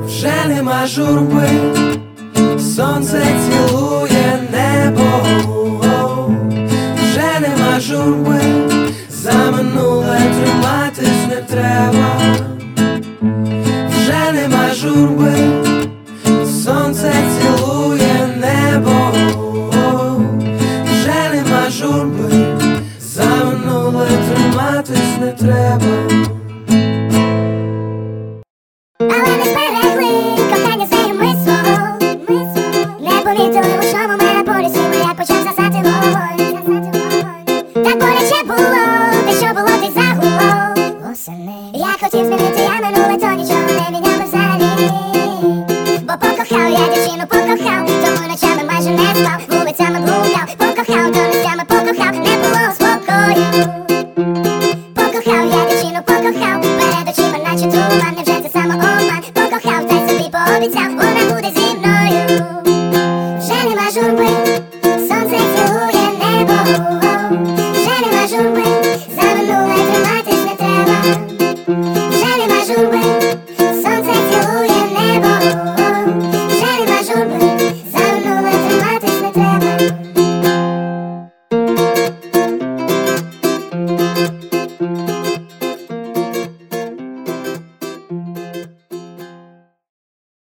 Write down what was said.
вже нема журби, сонце цілує небо, вже нема журби, за минуле триматись не треба, вже нема журби, сонце цілує небо, вже нема журби, за минуле триматись не треба. Але не зберегли кохання з нею ми свого. Не помітили, у чому мене полюсі, як почав засати вогонь. Так боляче було, те, що було, ти загуло. Я хотів змінити я минуле, то нічого не міняв взагалі. Бо покохав я дівчину, покохав, тому ночами майже не спав, вулицями блукав, покохав, то місцями покохав, не було спокою. Покохав я дівчину, покохав, перед очима наче туман, невже це самообман, покохав, та й собі пообіцяв.